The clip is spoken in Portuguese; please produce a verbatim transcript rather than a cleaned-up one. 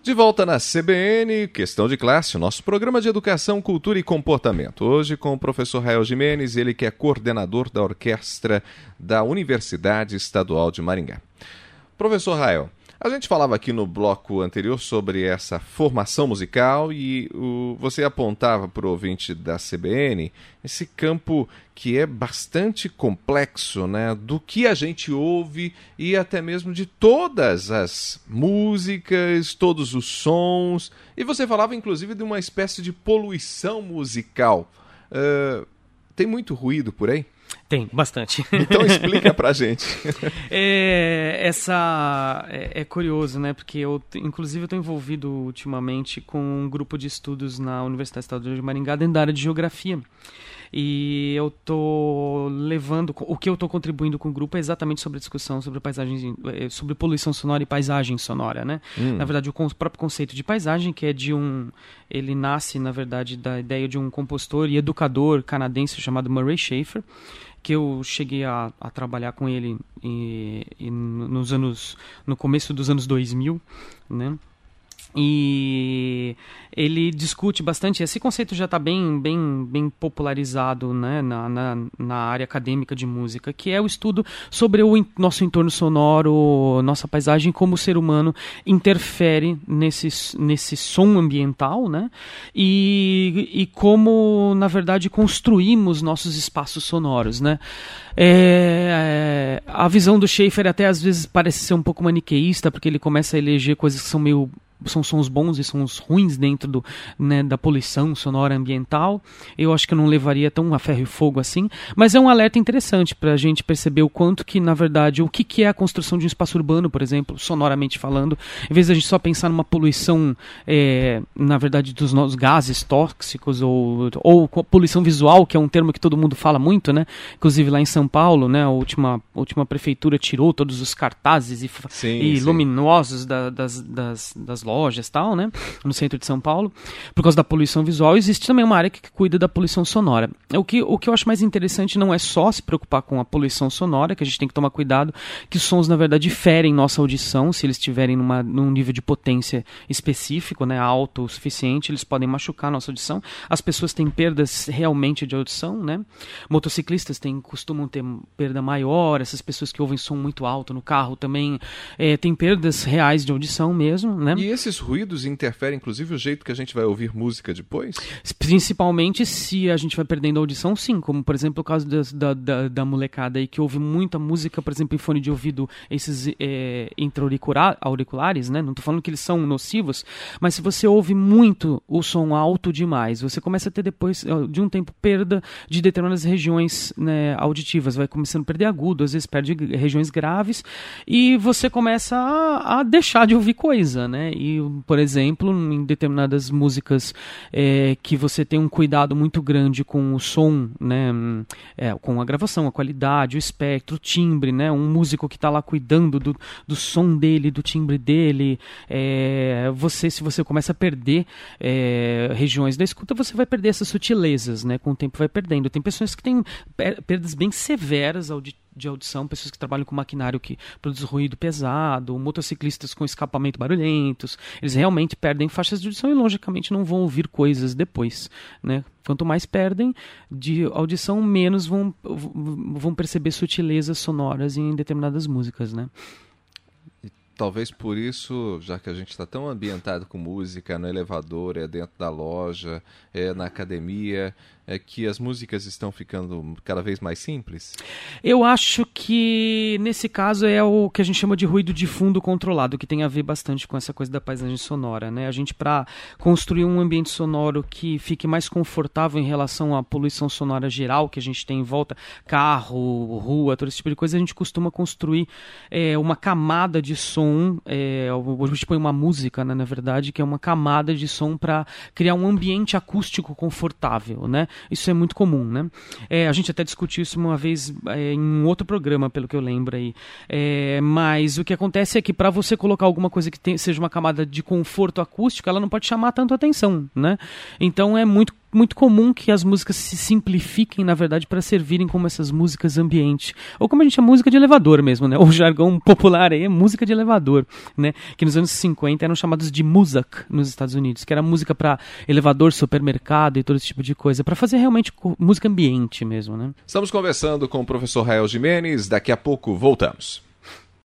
De volta na C B N, Questão de Classe, nosso programa de educação, cultura e comportamento. Hoje com o professor Rael Gimenez, ele que é coordenador da orquestra da Universidade Estadual de Maringá. Professor Rael, a gente falava aqui no bloco anterior sobre essa formação musical e o, você apontava para o ouvinte da C B N esse campo que é bastante complexo, né, do que a gente ouve e até mesmo de todas as músicas, todos os sons. E você falava inclusive de uma espécie de poluição musical. Uh, tem muito ruído por aí? Tem, bastante. Então explica pra gente. É, essa, é, é curioso, né? Porque eu, inclusive, eu estou envolvido ultimamente com um grupo de estudos na Universidade Estadual de Maringá dentro da área de geografia. E eu estou levando, o que eu estou contribuindo com o grupo é exatamente sobre a discussão sobre paisagem, sobre poluição sonora e paisagem sonora, né? Hum. Na verdade, o próprio conceito de paisagem, que é de um, ele nasce, na verdade, da ideia de um compositor e educador canadense chamado Murray Schafer, que eu cheguei a, a trabalhar com ele e, e nos anos, no começo dos anos dois mil, né? E ele discute bastante, esse conceito já está bem, bem, bem popularizado, né, na, na, na área acadêmica de música, que é o estudo sobre o in, nosso entorno sonoro, nossa paisagem, como o ser humano interfere nesse, nesse som ambiental, né, e, e como, na verdade, construímos nossos espaços sonoros, né. É, a visão do Schafer até às vezes parece ser um pouco maniqueísta, porque ele começa a eleger coisas que são meio... são sons bons e sons ruins dentro do, né, da poluição sonora ambiental. Eu acho que eu não levaria tão a ferro e fogo assim, mas é um alerta interessante para a gente perceber o quanto que, na verdade, o que, que é a construção de um espaço urbano, por exemplo, sonoramente falando, em vez de a gente só pensar numa poluição, é, na verdade, dos nossos gases tóxicos ou, ou poluição visual, que é um termo que todo mundo fala muito, né? Inclusive lá em São Paulo, né, a última, a última prefeitura tirou todos os cartazes e, sim, e sim. luminosos da, das, das, das lojas, tal, né, no centro de São Paulo, por causa da poluição visual. Existe também uma área que cuida da poluição sonora. O que, o que eu acho mais interessante não é só se preocupar com a poluição sonora, que a gente tem que tomar cuidado, que os sons, na verdade, ferem nossa audição, se eles estiverem numa, num nível de potência específico, né, alto o suficiente, eles podem machucar a nossa audição. As pessoas têm perdas realmente de audição, né, motociclistas têm, costumam ter perda maior, essas pessoas que ouvem som muito alto no carro também é, têm perdas reais de audição mesmo, né. E esses ruídos interferem, inclusive, o jeito que a gente vai ouvir música depois? Principalmente se a gente vai perdendo a audição, sim. Como, por exemplo, o caso da, da, da molecada aí que ouve muita música, por exemplo, em fone de ouvido, esses é, intra-auriculares, né? Não estou falando que eles são nocivos, mas se você ouve muito o som alto demais, você começa a ter depois, de um tempo, perda de determinadas regiões, né, auditivas. Vai começando a perder agudo, às vezes perde regiões graves, e você começa a, a deixar de ouvir coisa, né? E, por exemplo, em determinadas músicas é, que você tem um cuidado muito grande com o som, né, é, com a gravação, a qualidade, o espectro, o timbre, né, um músico que está lá cuidando do, do som dele, do timbre dele, é, você, se você começa a perder é, regiões da escuta, você vai perder essas sutilezas, né, com o tempo vai perdendo. Tem pessoas que têm perdas bem severas auditivas, de audição, pessoas que trabalham com maquinário que produz ruído pesado, motociclistas com escapamento barulhentos, eles realmente perdem faixas de audição e, logicamente, não vão ouvir coisas depois, né? Quanto mais perdem de audição, menos vão, vão perceber sutilezas sonoras em determinadas músicas, né? E talvez por isso, já que a gente está tão ambientado com música, no elevador, é dentro da loja, é na academia, é que as músicas estão ficando cada vez mais simples? Eu acho que, nesse caso, é o que a gente chama de ruído de fundo controlado, que tem a ver bastante com essa coisa da paisagem sonora, né? A gente, para construir um ambiente sonoro que fique mais confortável em relação à poluição sonora geral que a gente tem em volta, carro, rua, todo esse tipo de coisa, a gente costuma construir é, uma camada de som, é, a gente põe uma música, né, na verdade, que é uma camada de som para criar um ambiente acústico confortável, né? Isso é muito comum, né? É, a gente até discutiu isso uma vez é, em um outro programa, pelo que eu lembro aí. É, mas o que acontece é que para você colocar alguma coisa que tem, seja uma camada de conforto acústico, ela não pode chamar tanto atenção, né? Então é muito muito comum que as músicas se simplifiquem, na verdade, para servirem como essas músicas ambiente. Ou como a gente chama, música de elevador mesmo, né? O jargão popular aí é música de elevador, né? Que nos anos cinquenta eram chamados de Muzak nos Estados Unidos, que era música para elevador, supermercado e todo esse tipo de coisa, para fazer realmente música ambiente mesmo, né? Estamos conversando com o professor Rael Gimenez, daqui a pouco voltamos.